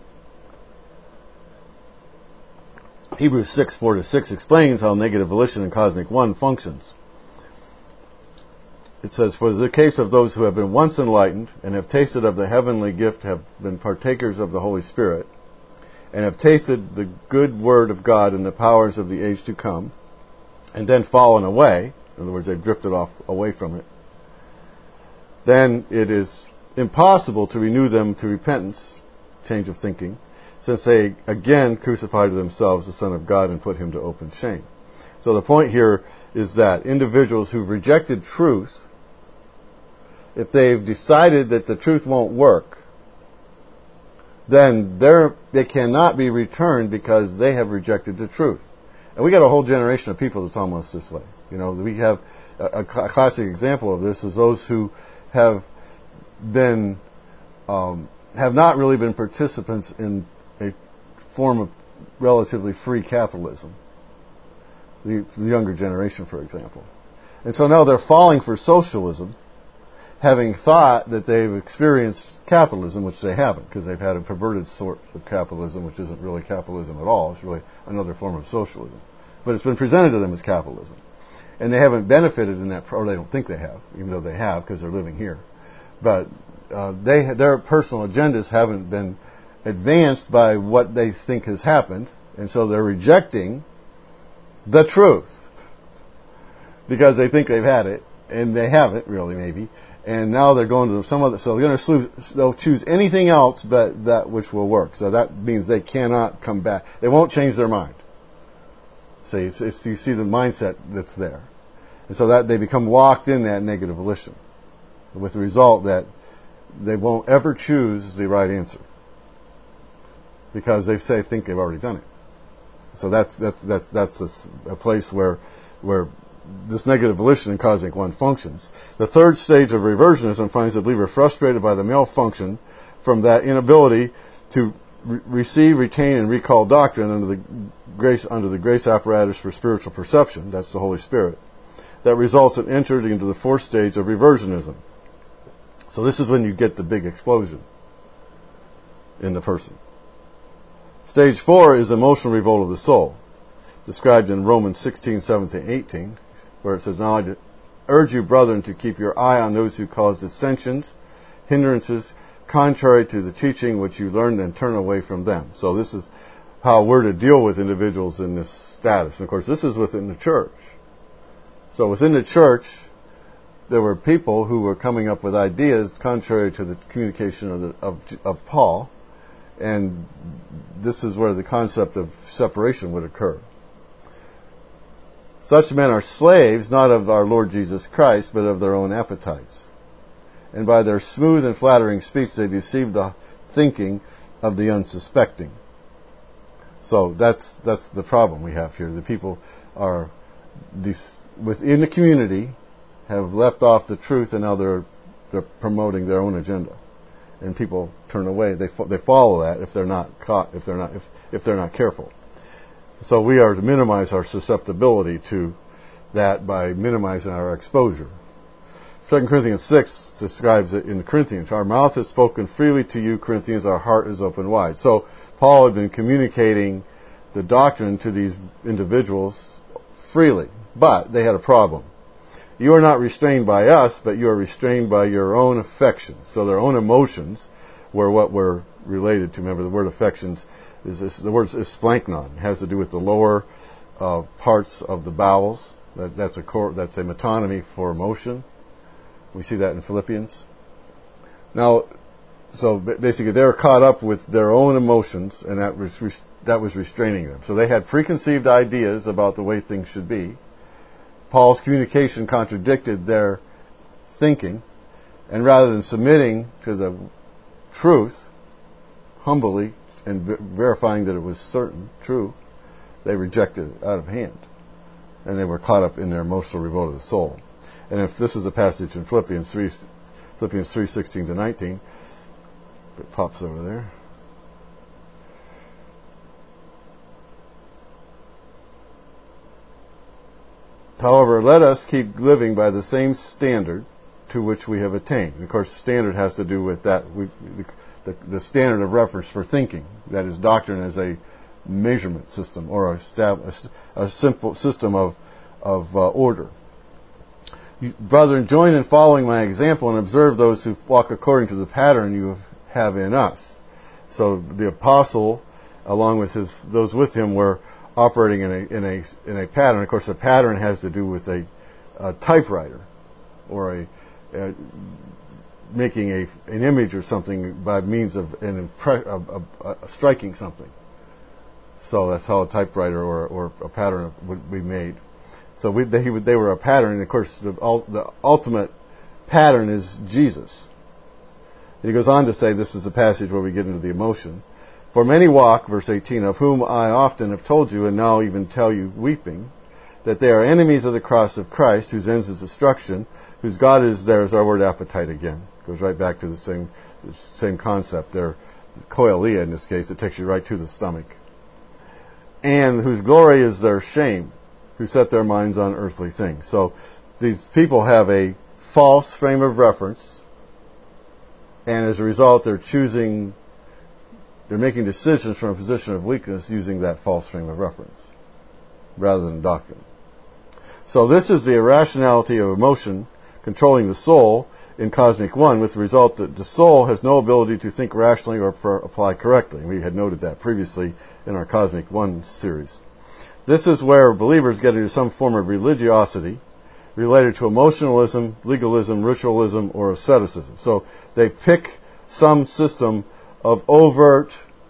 Hebrews six, four to six explains how negative volition in Cosmic One functions. it says, "For the case of those who have been once enlightened and have tasted of the heavenly gift, have been partakers of the Holy Spirit, and have tasted the good word of God and the powers of the age to come, and then fallen away," in other words, they've drifted off away from it, "then it is impossible to renew them to repentance," change of thinking, "since they again crucify to themselves the Son of God and put him to open shame." So the point here is that individuals who've rejected truth, if they've decided that the truth won't work, then they're, they cannot be returned because they have rejected the truth. And we got a whole generation of people that's almost this way. You know, we have a, a classic example of this is those who have been, um, have not really been participants in a form of relatively free capitalism. The, the younger generation, for example. And so now they're falling for socialism, having thought that they've experienced capitalism, which they haven't, because they've had a perverted sort of capitalism, which isn't really capitalism at all. It's really another form of socialism. But it's been presented to them as capitalism. And they haven't benefited in that, or they don't think they have, even though they have, because they're living here. But uh, they, their personal agendas haven't been advanced by what they think has happened, and so they're rejecting the truth because they think they've had it, and they haven't really, maybe. And now they're going to some other. So they're going to they'll choose anything else but that which will work. So that means they cannot come back. They won't change their mind. See, it's, it's, you see the mindset that's there, and so that they become locked in that negative volition, with the result that they won't ever choose the right answer because they say think they've already done it. So that's that's that's that's a, a place where where this negative volition in cosmic one functions. The third stage of reversionism finds the believer frustrated by the malfunction from that inability to re- receive, retain, and recall doctrine under the grace under the grace apparatus for spiritual perception. That's the Holy Spirit. That results in entering into the fourth stage of reversionism. So this is when you get the big explosion in the person. Stage four is emotional revolt of the soul, described in Romans sixteen, seventeen, eighteen, where it says, "Now I urge you, brethren, to keep your eye on those who cause dissensions, hindrances, contrary to the teaching which you learned, and turn away from them." So this is how we're to deal with individuals in this status. And of course, this is within the church. So within the church, there were people who were coming up with ideas contrary to the communication of, the, of, of Paul. And this is where the concept of separation would occur. Such men are slaves, not of our Lord Jesus Christ, but of their own appetites. And by their smooth and flattering speech, they deceive the thinking of the unsuspecting. So that's that's the problem we have here. The people are within the community have left off the truth, and now they're they're promoting their own agenda. And people turn away. They fo- they follow that if they're not caught, if they're not if if they're not careful. So we are to minimize our susceptibility to that by minimizing our exposure. Second Corinthians six describes it in the Corinthians. Our mouth has spoken freely to you, Corinthians. Our heart is open wide. So Paul had been communicating the doctrine to these individuals freely, but they had a problem. You are not restrained by us, but you are restrained by your own affections. So their own emotions were what were related to. Remember, the word affections is this, the word is splanknon. It has to do with the lower uh, parts of the bowels. That, that's a core, that's a metonymy for emotion. We see that in Philippians. Now, so basically, they were caught up with their own emotions, and that was that was restraining them. So they had preconceived ideas about the way things should be. Paul's communication contradicted their thinking, and rather than submitting to the truth humbly and ver- verifying that it was certain, true, they rejected it out of hand. And they were caught up in their emotional revolt of the soul. And if this is a passage in Philippians three, Philippians three, sixteen to nineteen, it pops over there. However, let us keep living by the same standard to which we have attained. And of course, standard has to do with that, we, the, the standard of reference for thinking. That is, doctrine as a measurement system or a, a, a simple system of, of uh, order. Brethren, join in following my example and observe those who walk according to the pattern you have in us. So the apostle, along with his those with him, were operating in a in a in a pattern. Of course, the pattern has to do with a, a typewriter or a, a making a an image or something by means of an impre- a, a, a striking something. So that's how a typewriter or or a pattern would be made. So we, they, they were a pattern, and of course the, the ultimate pattern is Jesus. And he goes on to say, this is the passage where we get into the emotion. For many walk, verse eighteen, of whom I often have told you, and now even tell you weeping, that they are enemies of the cross of Christ, whose ends is destruction, whose God is, there is our word appetite again. Goes right back to the same the same concept there. Koilia in this case, it takes you right to the stomach. And whose glory is their shame, who set their minds on earthly things. So these people have a false frame of reference, and as a result they're choosing, they're making decisions from a position of weakness using that false frame of reference rather than doctrine. So this is the irrationality of emotion controlling the soul in Cosmic One, with the result that the soul has no ability to think rationally or per- apply correctly. We had noted that previously in our Cosmic One series. This is where believers get into some form of religiosity related to emotionalism, legalism, ritualism, or asceticism. So they pick some system of overt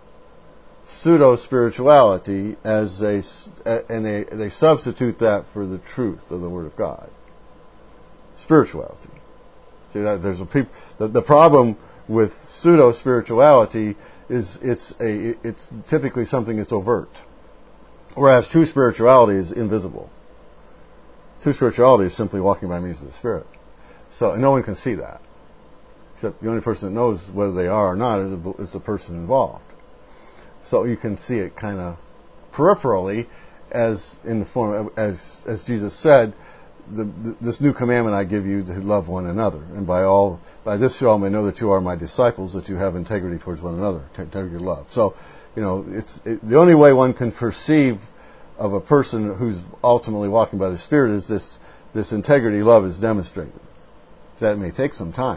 pseudo-spirituality as a, and they, they substitute that for the truth of the Word of God. Spirituality. See, that there's a peop, the, the problem with pseudo-spirituality is it's a it's typically something that's overt. Whereas true spirituality is invisible. True spirituality is simply walking by means of the Spirit. So and no one can see that. Except the only person that knows whether they are or not is, a, is the person involved. So you can see it kind of peripherally, as in the form of, as as Jesus said, the, the, this new commandment I give you, to love one another, and by all by this you all may know that you are my disciples, that you have integrity towards one another, integrity of love. So, you know, it's it, the only way one can perceive of a person who's ultimately walking by the Spirit is this this integrity love is demonstrated. That may take some time.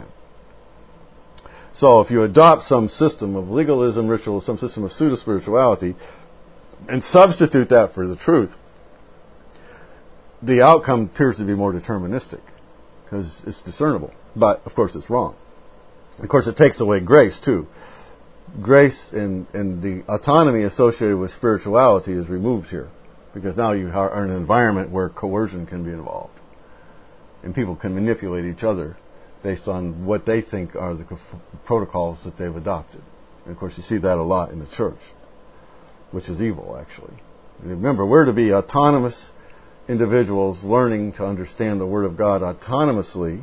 So if you adopt some system of legalism, ritual, some system of pseudo-spirituality, and substitute that for the truth, the outcome appears to be more deterministic, because it's discernible. But, of course, it's wrong. Of course, it takes away grace, too. Grace and, and the autonomy associated with spirituality is removed here, because now you are in an environment where coercion can be involved. And people can manipulate each other based on what they think are the protocols that they've adopted. And, of course, you see that a lot in the church, which is evil, actually. And remember, we're to be autonomous individuals learning to understand the Word of God autonomously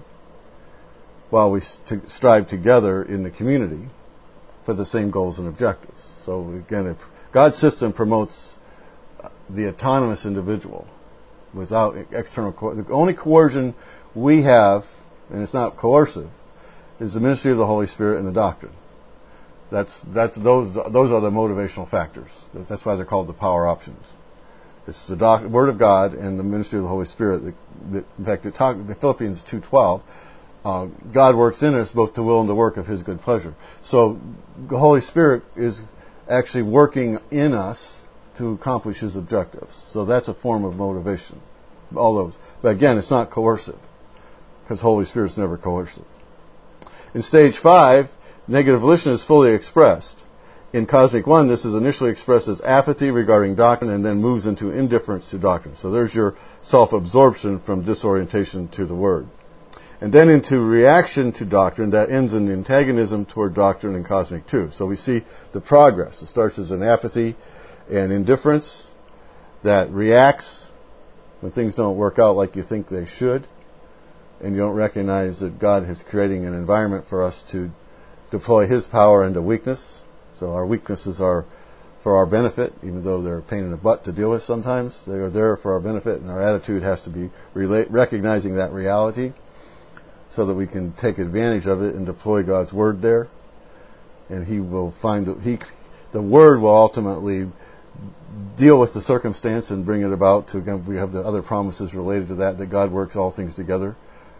while we st- strive together in the community for the same goals and objectives. So, again, if God's system promotes the autonomous individual without external co- the only coercion we have, and it's not coercive, is the ministry of the Holy Spirit and the doctrine. That's that's those those are the motivational factors. That's why they're called the power options. It's the doc, Word of God and the ministry of the Holy Spirit. That, that, in fact, it talk, the Philippians two twelve, uh, God works in us both to will and to work of His good pleasure. So the Holy Spirit is actually working in us to accomplish His objectives. So that's a form of motivation. All those, but again, it's not coercive, because Holy Spirit's never coercive. In stage five, negative volition is fully expressed. In Cosmic One, this is initially expressed as apathy regarding doctrine and then moves into indifference to doctrine. So there's your self-absorption from disorientation to the Word. And then into reaction to doctrine that ends in antagonism toward doctrine in Cosmic Two. So we see the progress. It starts as an apathy and indifference that reacts when things don't work out like you think they should, and you don't recognize that God is creating an environment for us to deploy His power into weakness. So our weaknesses are for our benefit, even though they're a pain in the butt to deal with sometimes. They are there for our benefit, and our attitude has to be relate, recognizing that reality so that we can take advantage of it and deploy God's Word there. And He will find that He, the Word will ultimately deal with the circumstance and bring it about to, again, we have the other promises related to that, that God works all things together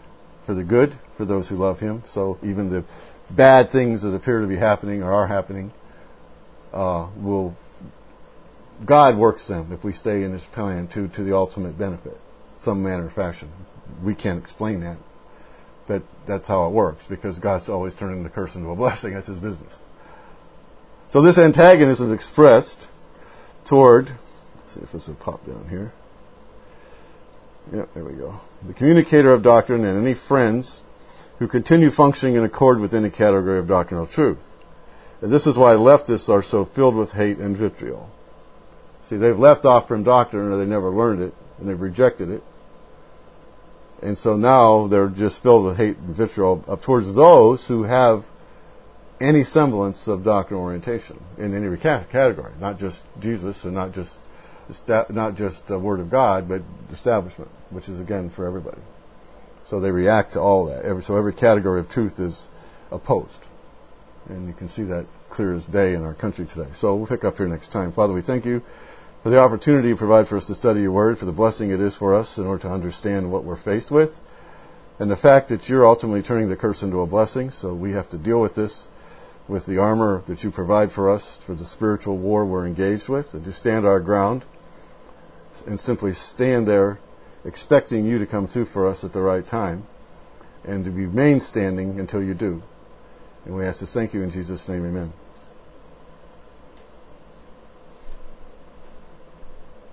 for the good for those who love Him. So even the bad things that appear to be happening or are happening, uh, will God works them if we stay in His plan to to the ultimate benefit, some manner or fashion. We can't explain that, but that's how it works, because God's always turning the curse into a blessing. That's His business. So this antagonism is expressed toward, let's see if this will pop down here. Yeah, there we go. The communicator of doctrine and any friends who continue functioning in accord with any category of doctrinal truth. And this is why leftists are so filled with hate and vitriol. See, they've left off from doctrine, or they never learned it, and they've rejected it. And so now they're just filled with hate and vitriol up towards those who have any semblance of doctrinal orientation in any category, not just Jesus and not just not just the Word of God, but establishment, which is again for everybody. So they react to all that. Every, so every category of truth is opposed, and you can see that clear as day in our country today. So we'll pick up here next time. Father, we thank you for the opportunity you provide for us to study your Word, for the blessing it is for us in order to understand what we're faced with, and the fact that you're ultimately turning the curse into a blessing. So we have to deal with this with the armor that you provide for us for the spiritual war we're engaged with, and to stand our ground and simply stand there expecting you to come through for us at the right time, and to remain standing until you do. And we ask to thank you in Jesus' name, amen.